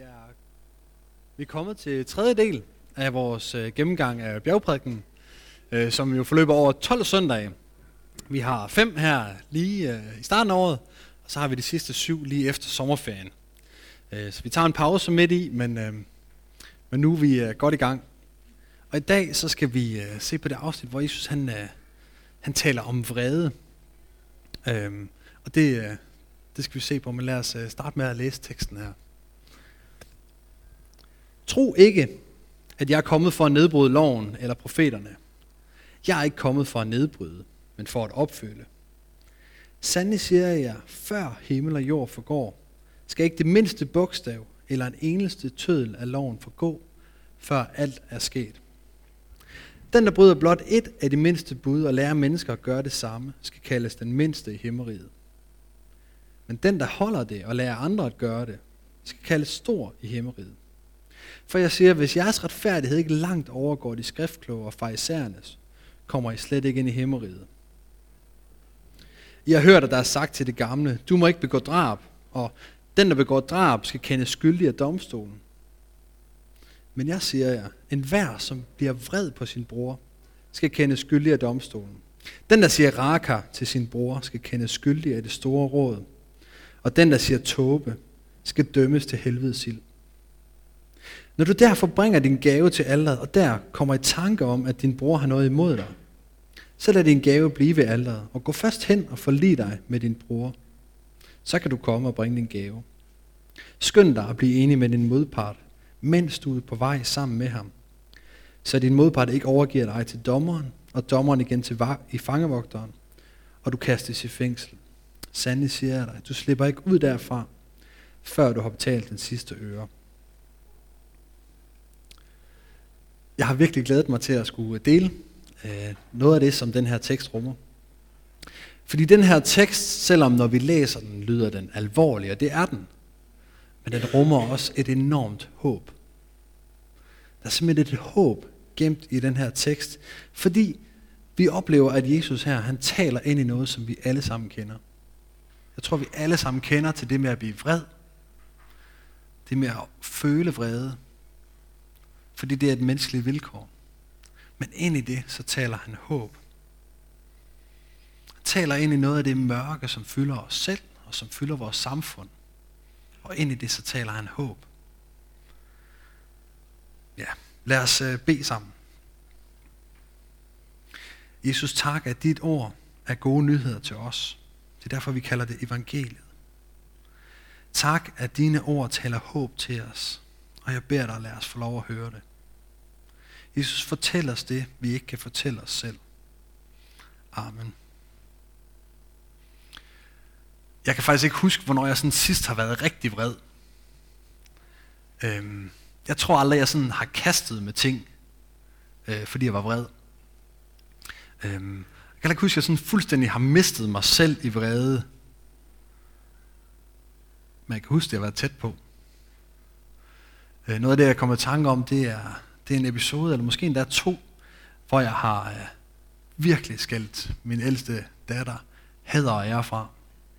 Vi er kommet til tredje del af vores gennemgang af bjergprædiken, som jo forløber over 12 søndage. Vi har 5 her lige i starten af året, og så har vi de sidste 7 lige efter sommerferien. Så vi tager en pause midt i, men nu er vi godt i gang. Og i dag så skal vi se på det afsnit, hvor Jesus han taler om vrede. Og det skal vi se på, men lad os starte med at læse teksten her. Tro ikke, at jeg er kommet for at nedbryde loven eller profeterne. Jeg er ikke kommet for at nedbryde, men for at opfylde. Sandelig siger jeg, før himmel og jord forgår, skal ikke det mindste bogstav eller en eneste tøddel af loven forgå, før alt er sket. Den, der bryder blot et af de mindste bud og lærer mennesker at gøre det samme, skal kaldes den mindste i himmeriget. Men den, der holder det og lærer andre at gøre det, skal kaldes stor i himmeriget. For jeg siger, hvis jeres retfærdighed ikke langt overgår de skriftkloge og farisæernes, kommer I slet ikke ind i himmeriget. I har hørt, at der er sagt til det gamle, du må ikke begå drab, og den, der begår drab, skal kendes skyldig af domstolen. Men jeg siger jer, enhver, som bliver vred på sin bror, skal kendes skyldig af domstolen. Den, der siger raka til sin bror, skal kendes skyldig af det store råd. Og den, der siger tåbe, skal dømmes til helvedes ild. Når du derfor bringer din gave til alteret, og der kommer i tanke om, at din bror har noget imod dig, så lad din gave blive ved alteret, og gå først hen og forlig dig med din bror. Så kan du komme og bringe din gave. Skynd dig at blive enig med din modpart, mens du er på vej sammen med ham, så din modpart ikke overgiver dig til dommeren, og dommeren igen til i fangevogteren, og du kastes i fængsel. Sandelig siger jeg dig, du slipper ikke ud derfra, før du har betalt den sidste øre. Jeg har virkelig glædet mig til at skulle dele noget af det, som den her tekst rummer. Fordi den her tekst, selvom når vi læser den, lyder den alvorlig, og det er den, men den rummer også et enormt håb. Der er simpelthen et håb gemt i den her tekst, fordi vi oplever, at Jesus her, han taler ind i noget, som vi alle sammen kender. Jeg tror, vi alle sammen kender til det med at blive vred, det med at føle vrede, fordi det er et menneskeligt vilkår. Men ind i det, så taler han håb. Han taler ind i noget af det mørke, som fylder os selv, og som fylder vores samfund. Og ind i det, så taler han håb. Ja, lad os bede sammen. Jesus, tak, at dit ord er gode nyheder til os. Det er derfor, vi kalder det evangeliet. Tak, at dine ord taler håb til os. Og jeg beder dig, lad os få lov at høre det. Jesus, fortæl os det, vi ikke kan fortælle os selv. Amen. Jeg kan faktisk ikke huske, hvornår jeg sådan sidst har været rigtig vred. Jeg tror aldrig, jeg sådan har kastet med ting, fordi jeg var vred. Jeg kan ikke huske, at jeg sådan fuldstændig har mistet mig selv i vrede. Men jeg kan huske, at jeg har været tæt på. Noget af det, jeg kommer i tanke om, det er en episode, eller måske endda 2, hvor jeg har virkelig skældt min ældste datter hæder og ære fra.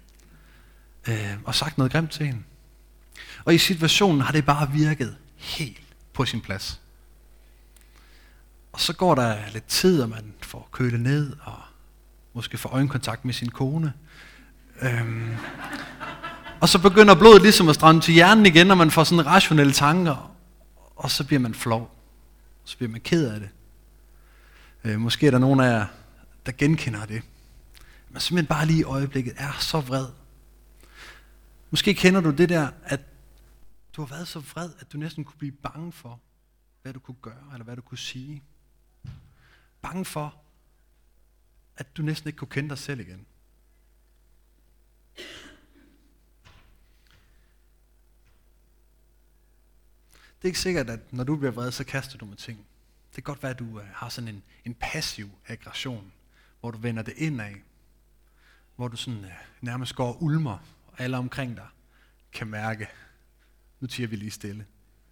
Og sagt noget grimt til hende. Og i situationen har det bare virket helt på sin plads. Og så går der lidt tid, og man får kølet ned, og måske får øjenkontakt med sin kone. Og så begynder blodet ligesom at strømme til hjernen igen, og man får sådan rationelle tanker. Og så bliver man flov. Så bliver man ked af det. Måske er der nogen af jer, der genkender det. Men simpelthen bare lige i øjeblikket er så vred. Måske kender du det der, at du har været så vred, at du næsten kunne blive bange for, hvad du kunne gøre, eller hvad du kunne sige. Bange for, at du næsten ikke kunne kende dig selv igen. Det er ikke sikkert, at når du bliver vred, så kaster du med ting. Det kan godt være, at du har sådan en passiv aggression, hvor du vender det indad, hvor du sådan nærmest går og ulmer, og alle omkring dig kan mærke, nu tiger vi lige stille.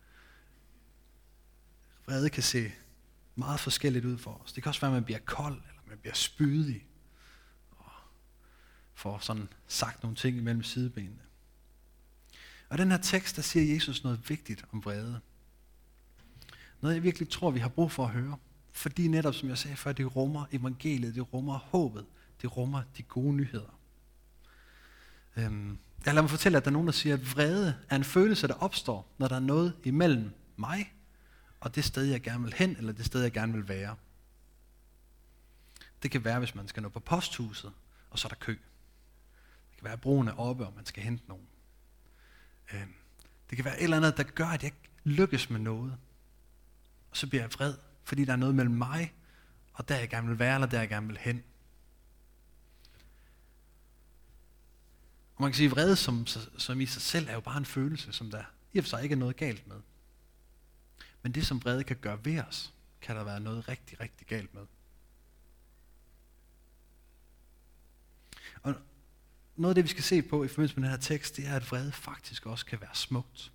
Vrede kan se meget forskelligt ud for os. Det kan også være, at man bliver kold, eller man bliver spydig, og får sådan sagt nogle ting imellem sidebenene. Og i den her tekst, der siger Jesus noget vigtigt om vrede. Noget jeg virkelig tror, vi har brug for at høre. Fordi netop, som jeg sagde før, det rummer evangeliet, det rummer håbet, det rummer de gode nyheder. Jeg lader mig fortælle, at der er nogen, der siger, at vrede er en følelse, der opstår, når der er noget imellem mig og det sted, jeg gerne vil hen, eller det sted, jeg gerne vil være. Det kan være, hvis man skal nå på posthuset, og så er der kø. Det kan være, at broen er oppe, og man skal hente nogen. Det kan være et eller andet, der gør, at jeg ikke lykkes med noget. Og så bliver jeg vred, fordi der er noget mellem mig, og der jeg gerne vil være, eller der jeg gerne vil hen. Og man kan sige, at vrede som i sig selv er jo bare en følelse, som der i og for sig ikke er noget galt med. Men det, som vrede kan gøre ved os, kan der være noget rigtig, rigtig galt med. Og noget af det, vi skal se på i forbindelse med den her tekst, det er, at vrede faktisk også kan være smukt.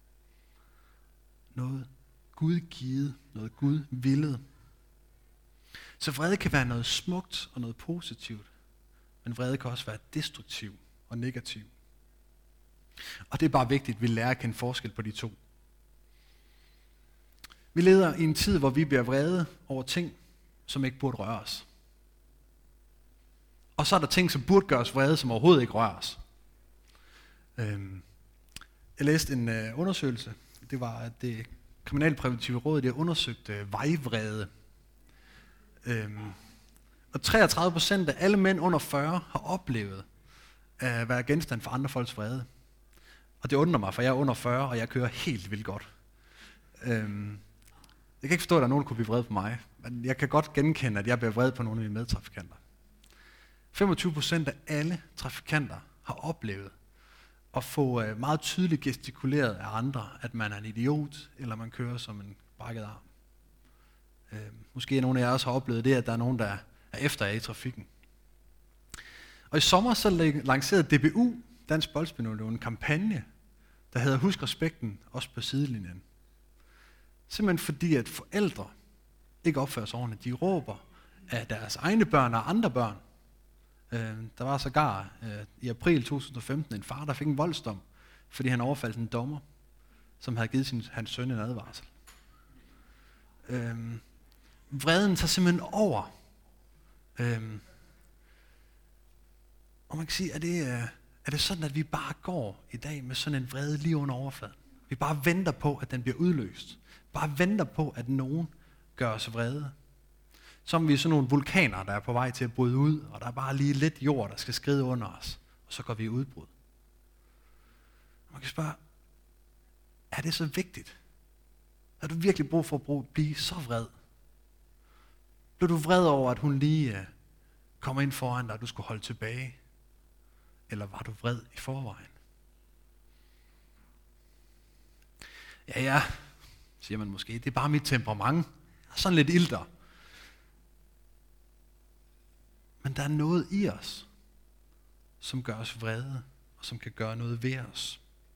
Noget Gud givet, noget Gud villet. Så vrede kan være noget smukt og noget positivt, men vrede kan også være destruktiv og negativ. Og det er bare vigtigt, at vi lærer at kende forskel på de to. Vi lever i en tid, hvor vi bliver vrede over ting, som ikke burde røre os. Og så er der ting, som burde gøre os vrede, som overhovedet ikke rører os. Jeg læste en undersøgelse. Det var, at det kriminalpræventive råd, det undersøgte vejvrede. Og 33% af alle mænd under 40 har oplevet at være genstand for andre folks vrede. Og det undrer mig, for jeg er under 40, og jeg kører helt vildt godt. Jeg kan ikke forstå, at der er nogen, der kunne blive vred på mig. Men jeg kan godt genkende, at jeg bliver vred på nogle af mine medtrafikanter. 25% af alle trafikanter har oplevet at få meget tydeligt gestikuleret af andre, at man er en idiot, eller man kører som en brækket arm. Måske nogle af jer også har oplevet det, at der er nogen, der er efter jer i trafikken. Og i sommer så lancerede DBU, Dansk Boldspil-Union, en kampagne, der hedder Husk respekten, også på sidelinjen. Simpelthen fordi, at forældre ikke opfører sig ordentligt. De råber af deres egne børn og andre børn. Der var sågar i april 2015 en far, der fik en voldsdom, fordi han overfaldt en dommer, som havde givet hans søn en advarsel. Vreden tager simpelthen over. Og man kan sige, er det sådan, at vi bare går i dag med sådan en vrede lige under overfladen? Vi bare venter på, at den bliver udløst. Bare venter på, at nogen gør os vrede. Som vi er sådan nogle vulkaner, der er på vej til at bryde ud, og der er bare lige lidt jord, der skal skride under os, og så går vi i udbrud. Man kan spørge, er det så vigtigt? Har du virkelig brug for at blive så vred? Blev du vred over, at hun lige kommer ind foran dig, og du skulle holde tilbage? Eller var du vred i forvejen? Ja, siger man måske. Det er bare mit temperament. Jeg er sådan lidt ilter. Men der er noget i os, som gør os vrede, og som kan gøre noget ved os.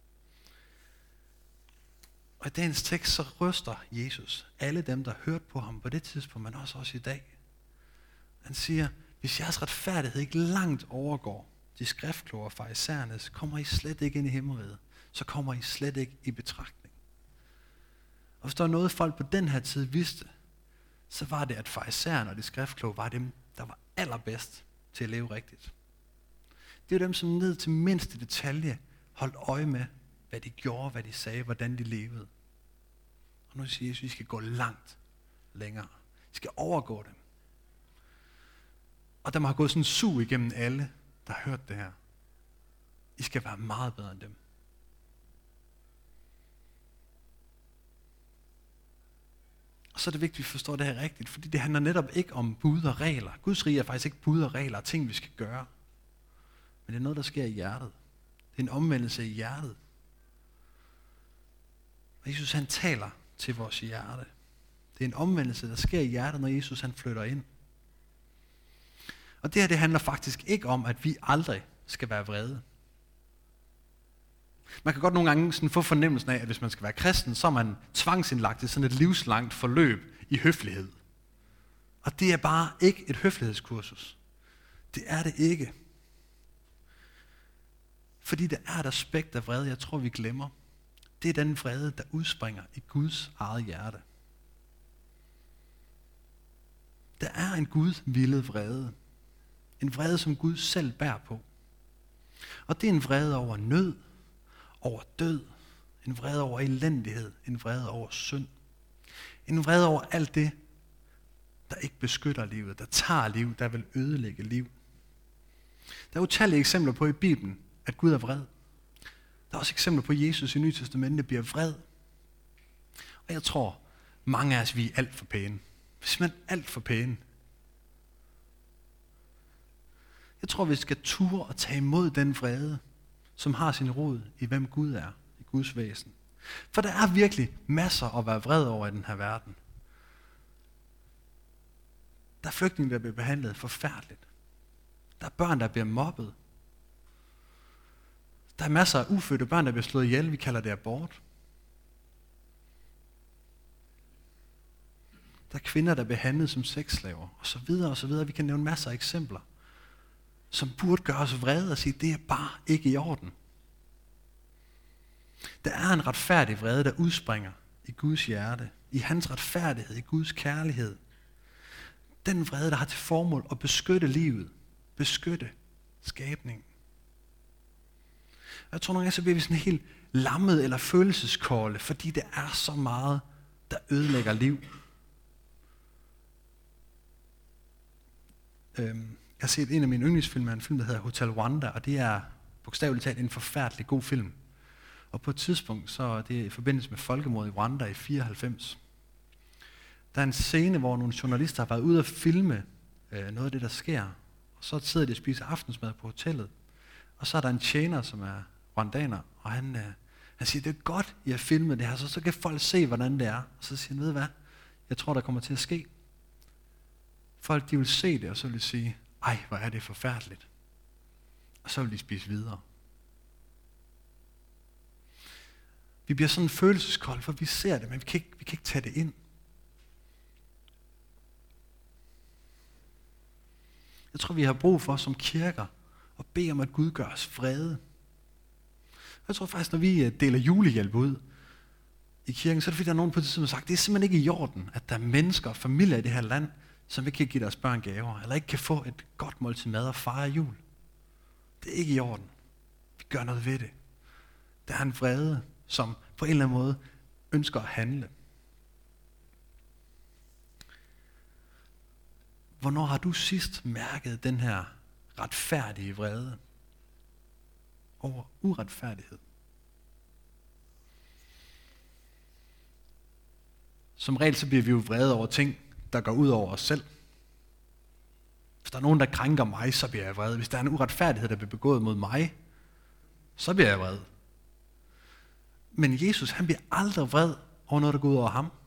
Og i dagens tekst så ryster Jesus alle dem, der hørte på ham på det tidspunkt, men også i dag. Han siger, hvis jeres retfærdighed ikke langt overgår de skriftkloge og farisæernes, kommer I slet ikke ind i himmeriget. Så kommer I slet ikke i betragtning. Og hvis der var noget folk på den her tid vidste, så var det, at farisæerne og de skriftkloge var dem, der var allerbedst til at leve rigtigt. Det er dem, som ned til mindste detalje holdt øje med, hvad de gjorde, hvad de sagde, hvordan de levede. Og nu siger Jesus, at vi skal gå langt længere. Vi skal overgå dem. Og der må have gået sådan en sug igennem alle, der har hørt det her. I skal være meget bedre end dem. Og så er det vigtigt, at vi forstår det her rigtigt, fordi det handler netop ikke om bud og regler. Guds rige er faktisk ikke bud og regler og ting, vi skal gøre. Men det er noget, der sker i hjertet. Det er en omvendelse i hjertet. Og Jesus han taler til vores hjerte. Det er en omvendelse, der sker i hjertet, når Jesus han flytter ind. Og det her, det handler faktisk ikke om, at vi aldrig skal være vrede. Man kan godt nogle gange sådan få fornemmelsen af, at hvis man skal være kristen, så er man tvangsindlagt i sådan et livslangt forløb i høflighed. Og det er bare ikke et høflighedskursus. Det er det ikke. Fordi der er et aspekt af vrede, jeg tror vi glemmer. Det er den vrede, der udspringer i Guds eget hjerte. Der er en Gud-villet vrede. En vrede, som Gud selv bærer på. Og det er en vrede over nød, over død, en vrede over elendighed, en vrede over synd. En vrede over alt det, der ikke beskytter livet, der tager liv, der vil ødelægge liv. Der er utallige eksempler på i Bibelen, at Gud er vred. Der er også eksempler på, at Jesus i Nye Testamentet bliver vred. Og jeg tror, mange af os, vi er alt for pæne. Vi er simpelthen alt for pæne. Jeg tror, vi skal ture og tage imod den vrede, som har sin rod i, hvem Gud er, i Guds væsen. For der er virkelig masser at være vred over i den her verden. Der er flygtninge, der bliver behandlet forfærdeligt. Der er børn, der bliver mobbet. Der er masser af ufødte børn, der bliver slået ihjel. Vi kalder det abort. Der er kvinder, der bliver behandlet som sexslaver, og så videre og så videre. Vi kan nævne masser af eksempler, som burde gøre os vrede og sige, det er bare ikke i orden. Der er en retfærdig vrede, der udspringer i Guds hjerte, i hans retfærdighed, i Guds kærlighed. Den vrede, der har til formål at beskytte livet, beskytte skabningen. Jeg tror nogle gange, så bliver vi sådan helt lammet eller følelseskolde, fordi det er så meget, der ødelægger liv. Jeg har set en af mine yndlingsfilm, en film, der hedder Hotel Rwanda, og det er bogstaveligt talt en forfærdelig god film. Og på et tidspunkt, så er det i forbindelse med folkemordet i Rwanda i 94. Der er en scene, hvor nogle journalister har været ude at filme noget af det, der sker. Og så sidder de og spiser aftensmad på hotellet. Og så er der en tjener, som er rwandaner, og han siger, det er godt, I har filmet det her, så kan folk se, hvordan det er. Og så siger han, ved hvad, jeg tror, der kommer til at ske. Folk, de vil se det, og så vil de sige, ej, hvor er det forfærdeligt. Og så vil de spise videre. Vi bliver sådan følelseskold, for vi ser det, men vi kan ikke tage det ind. Jeg tror, vi har brug for som kirker at bede om, at Gud gør os vrede. Jeg tror faktisk, når vi deler julehjælp ud i kirken, så er det fordi, der er nogen på det tidspunkt, der har sagt, det er simpelthen ikke i orden, at der er mennesker og familier i det her land, som ikke kan give deres børn gaver, eller ikke kan få et godt måltid mad og fejre jul. Det er ikke i orden. Vi gør noget ved det. Der er en vrede, som på en eller anden måde ønsker at handle. Hvornår har du sidst mærket den her retfærdige vrede over uretfærdighed? Som regel så bliver vi jo vrede over ting, der går ud over os selv. Hvis der er nogen, der krænker mig, så bliver jeg vred. Hvis der er en uretfærdighed, der bliver begået mod mig, så bliver jeg vred. Men Jesus, han bliver aldrig vred over noget, der går ud over ham.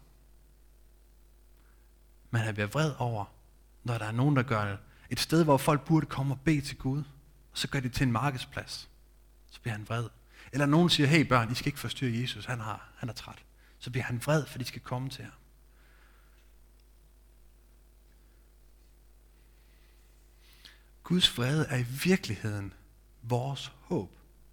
Men han bliver vred over, når der er nogen, der gør et sted, hvor folk burde komme og bede til Gud, og så gør det til en markedsplads. Så bliver han vred. Eller nogen siger, hey børn, I skal ikke forstyrre Jesus, han er træt. Så bliver han vred, for de skal komme til ham. Guds vrede er i virkeligheden vores håb.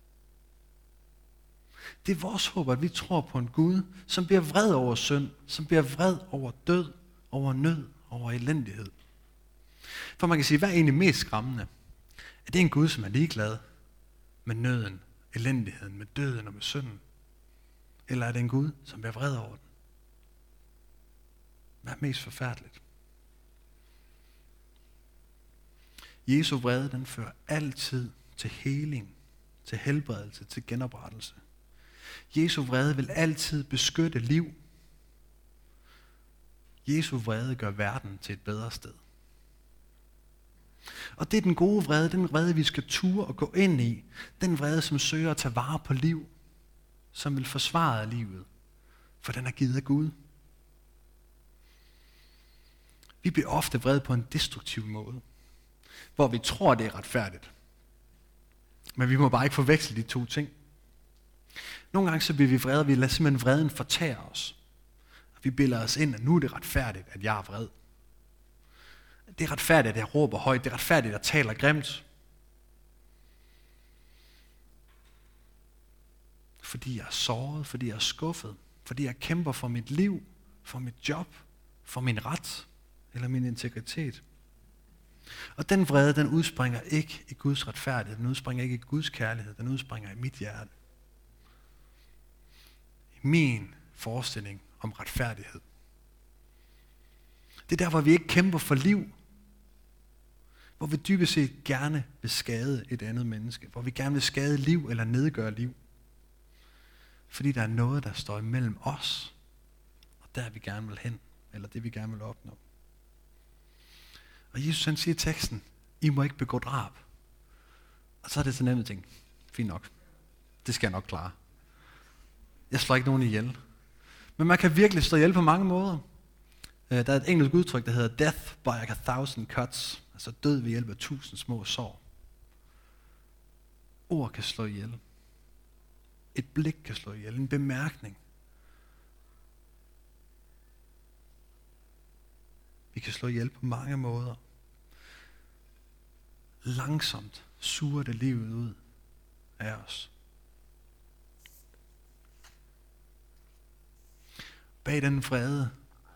Det er vores håb, at vi tror på en Gud, som bliver vred over synd, som bliver vred over død, over nød, over elendighed. For man kan sige, hvad er egentlig mest skræmmende? Er det en Gud, som er ligeglad med nøden, elendigheden, med døden og med synden? Eller er det en Gud, som bliver vred over den? Hvad er mest forfærdeligt? Jesu vrede, den fører altid til heling, til helbredelse, til genoprettelse. Jesu vrede vil altid beskytte liv. Jesu vrede gør verden til et bedre sted. Og det er den gode vrede, den vrede, vi skal ture og gå ind i. Den vrede, som søger at tage vare på liv, som vil forsvare livet, for den er givet af Gud. Vi bliver ofte vrede på en destruktiv måde, hvor vi tror, det er retfærdigt. Men vi må bare ikke forveksle de to ting. Nogle gange så bliver vi vrede, og vi lader simpelthen vreden fortære os. Vi bilder os ind, at nu er det retfærdigt, at jeg er vred. Det er retfærdigt, at jeg råber højt. Det er retfærdigt, at jeg taler grimt. fordi jeg er såret, fordi jeg er skuffet, fordi jeg kæmper for mit liv, for mit job, for min ret eller min integritet. Og den vrede, den udspringer ikke i Guds retfærdighed, den udspringer ikke i Guds kærlighed, den udspringer i mit hjerte. I min forestilling om retfærdighed. Det er der, hvor vi ikke kæmper for liv, hvor vi dybest set gerne vil skade et andet menneske, hvor vi gerne vil skade liv eller nedgøre liv. Fordi der er noget, der står imellem os, og der vi gerne vil hen, eller det vi gerne vil opnå. Og Jesus han siger i teksten, I må ikke begå drab. Og så er det så nemt ting. Fint nok. Det skal jeg nok klare. Jeg slår ikke nogen ihjel. Men man kan virkelig slå ihjel på mange måder. Der er et engelsk udtryk, der hedder death by 1,000 cuts. Altså død ved hjælp af 1000 små sår. Ord kan slå ihjel. Et blik kan slå ihjel. En bemærkning. Vi kan slå ihjel på mange måder. Langsomt suger det livet ud af os. Bag den vrede,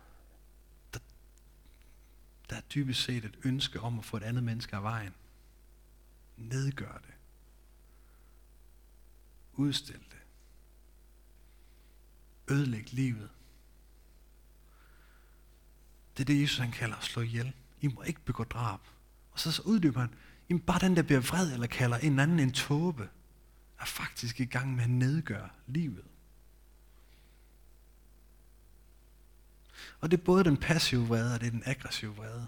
der er dybest set et ønske om at få et andet menneske af vejen. Nedgør det. Udstil det. Ødelæg livet. Det er det, Jesus han kalder at slå ihjel. I må ikke begå drab. Og så uddyber han, jamen bare den, der bliver vred eller kalder en anden en tåbe, er faktisk i gang med at nedgøre livet. Og det er både den passive vrede, og det er den aggressive vrede.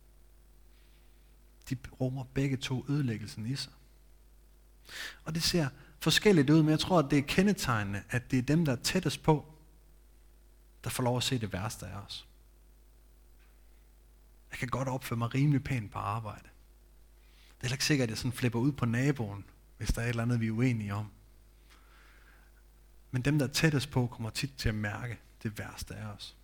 De rummer begge to ødelæggelsen i sig. Og det ser forskelligt ud, men jeg tror, at det er kendetegnende, at det er dem, der er tættest på, der får lov at se det værste af os. Jeg kan godt opføre mig rimelig pænt på arbejde. Det er heller ikke sikkert, at jeg sådan flipper ud på naboen, hvis der er et eller andet, vi er uenige om. Men dem, der er tættest på, kommer tit til at mærke det værste af os.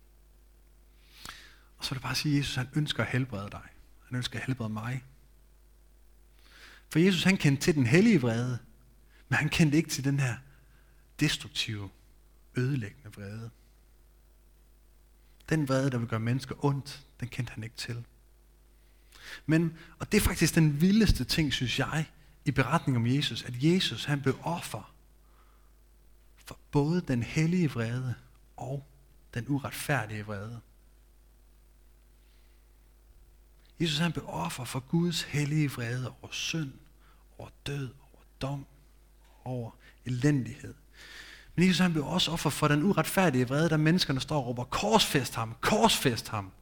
Og så er det bare at sige, at Jesus han ønsker at helbrede dig. Han ønsker at helbrede mig. For Jesus han kendte til den hellige vrede, men han kendte ikke til den her destruktive, ødelæggende vrede. Den vrede, der vil gøre mennesker ondt, den kendte han ikke til. Men, og det er faktisk den vildeste ting, synes jeg, i beretningen om Jesus, at Jesus han blev offer for både den hellige vrede og den uretfærdige vrede. Jesus han blev offer for Guds hellige vrede over synd, over død, over dom, over elendighed. Men Jesus han blev også offer for den uretfærdige vrede, der menneskerne står og råber, korsfæst ham, korsfæst ham.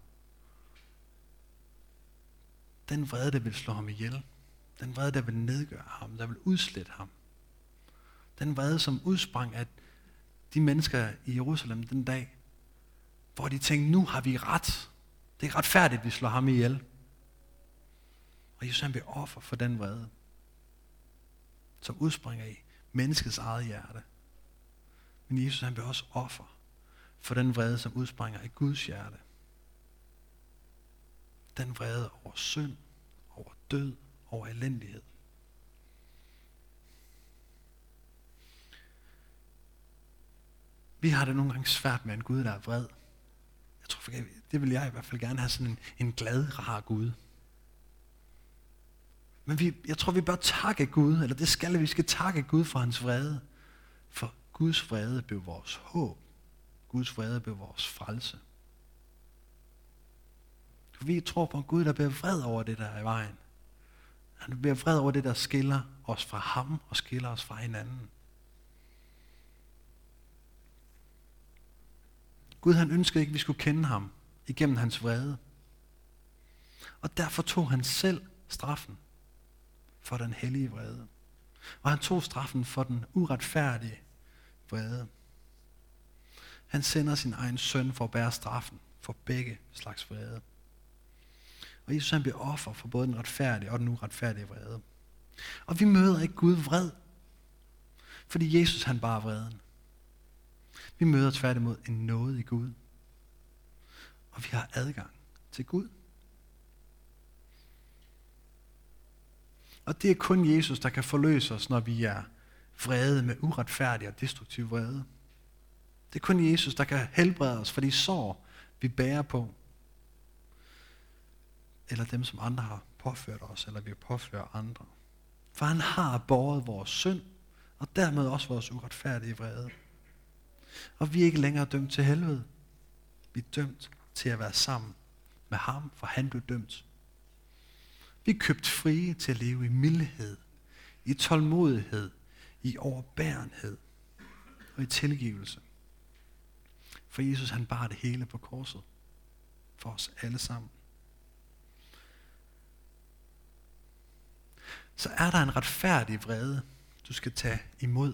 Den vrede, der vil slå ham ihjel. Den vrede, der vil nedgøre ham, der vil udslette ham. Den vrede, som udsprang af de mennesker i Jerusalem den dag, hvor de tænkte, nu har vi ret. Det er retfærdigt, vi slår ham ihjel. Og Jesus han blev offer for den vrede, som udspringer i menneskets eget hjerte. Men Jesus han blev også offer for den vrede, som udspringer i Guds hjerte. Den vrede over synd, over død, over elendighed. Vi har det nogle gange svært med en Gud, der er vred. Jeg tror, det vil jeg i hvert fald gerne have sådan en glad, rar Gud. Men jeg tror, vi bør takke Gud, eller det skal vi skal takke Gud for hans vrede. For Guds vrede blev vores håb. Guds vrede blev vores frelse. For vi tror på en Gud, der bliver vred over det, der er i vejen. Han bliver vred over det, der skiller os fra ham og skiller os fra hinanden. Gud han ønskede ikke, at vi skulle kende ham igennem hans vrede. Og derfor tog han selv straffen for den hellige vrede. Og han tog straffen for den uretfærdige vrede. Han sender sin egen søn for at bære straffen for begge slags vrede. Og Jesus han bliver offer for både den retfærdige og den uretfærdige vrede. Og vi møder ikke Gud vred, fordi Jesus han bar vreden. Vi møder tværtimod en nåde i Gud. Og vi har adgang til Gud. Og det er kun Jesus, der kan forløse os, når vi er vrede med uretfærdig og destruktiv vrede. Det er kun Jesus, der kan helbrede os for de sår, vi bærer på. Eller dem, som andre har påført os, eller vi påfører andre. For han har båret vores synd, og dermed også vores uretfærdige vrede. Og vi er ikke længere dømt til helvede. Vi er dømt til at være sammen med ham, for han blev dømt. Vi er købt frie til at leve i mildhed, i tålmodighed, i overbærenhed og i tilgivelse. For Jesus han bar det hele på korset for os alle sammen. Så er der en retfærdig vrede, du skal tage imod.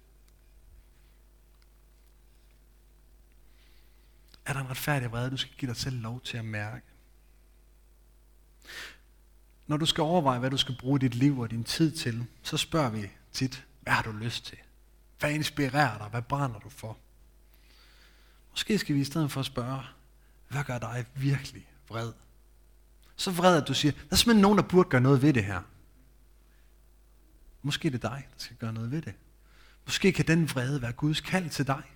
Er der en retfærdig vrede, du skal give dig selv lov til at mærke? Når du skal overveje, hvad du skal bruge dit liv og din tid til, så spørger vi tit, hvad har du lyst til? Hvad inspirerer dig? Hvad brænder du for? Måske skal vi i stedet for at spørge, hvad gør dig virkelig vred? Så vred, at du siger, der er simpelthen nogen, der burde gøre noget ved det her. Måske det er dig, der skal gøre noget ved det. Måske kan den vrede være Guds kald til dig.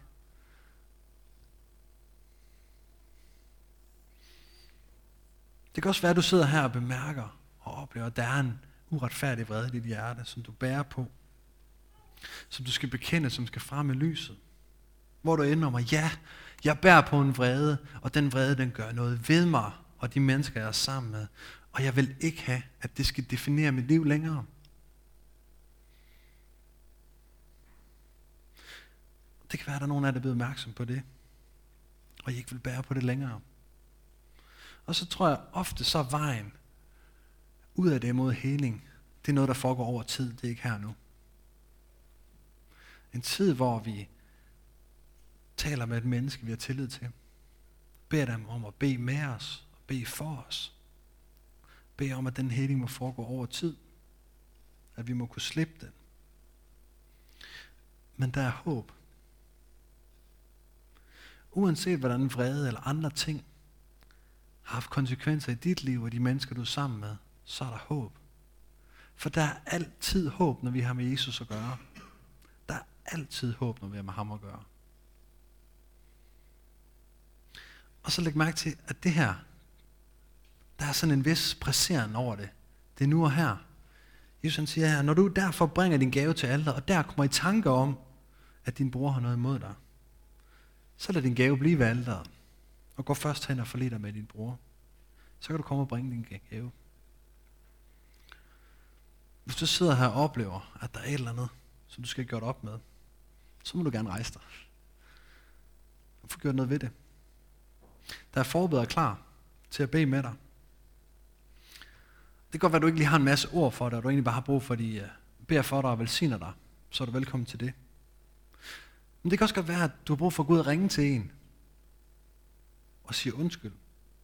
Det kan også være, at du sidder her og bemærker og oplever, at der er en uretfærdig vrede i dit hjerte, som du bærer på. Som du skal bekende, som skal frem i lyset. Hvor du indrømmer, ja, jeg bærer på en vrede, og den vrede, den gør noget ved mig, og de mennesker, jeg er sammen med. Og jeg vil ikke have, at det skal definere mit liv længere. Det kan være, at der er nogen af jer, der er blevet opmærksom på det, og I ikke vil bære på det længere. Og så tror jeg ofte, så er vejen ud af det mod heling, det er noget, der foregår over tid, det er ikke her nu. En tid, hvor vi taler med et menneske, vi har tillid til. Beder dem om at bede med os, og bede for os. Beder om, at den heling må foregå over tid. At vi må kunne slippe den. Men der er håb. Uanset hvordan vrede eller andre ting har haft konsekvenser i dit liv og de mennesker, du er sammen med, så er der håb. For der er altid håb, når vi har med Jesus at gøre. Der er altid håb, når vi har med ham at gøre. Og så læg mærke til, at det her, der er sådan en vis presseren over det. Det er nu og her. Jesus han siger her, når du derfor bringer din gave til alteret, og der kommer i tanke om, at din bror har noget imod dig, så lad din gave blive ved alteret. Og gå først hen og forlig dig med din bror. Så kan du komme og bringe din gave. Hvis du sidder her og oplever, at der er et eller andet, som du skal gøre op med, så må du gerne rejse dig. Og få gjort noget ved det. Der er forbedret klar til at bede med dig. Det kan godt være, at du ikke lige har en masse ord for dig, og du egentlig bare har brug for, at de beder for dig og velsigner dig. Så er du velkommen til det. Men det kan også godt være, at du har brug for at gå ud og ringe til en og sige undskyld.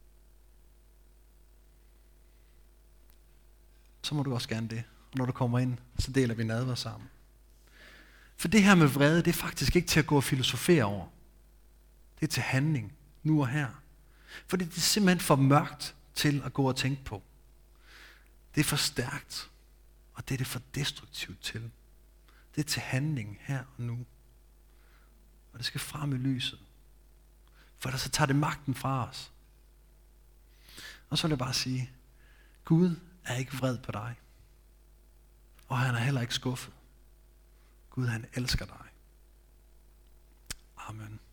Så må du også gerne det. Og når du kommer ind, så deler vi nadver sammen. For det her med vrede, det er faktisk ikke til at gå og filosofere over. Det er til handling, nu og her. For det er simpelthen for mørkt til at gå og tænke på. Det er for stærkt, og det er det for destruktivt til. Det er til handling her og nu. Og det skal frem i lyset. For ellers så tager det magten fra os. Og så vil jeg bare sige, Gud er ikke vred på dig. Og han er heller ikke skuffet. Gud han elsker dig. Amen.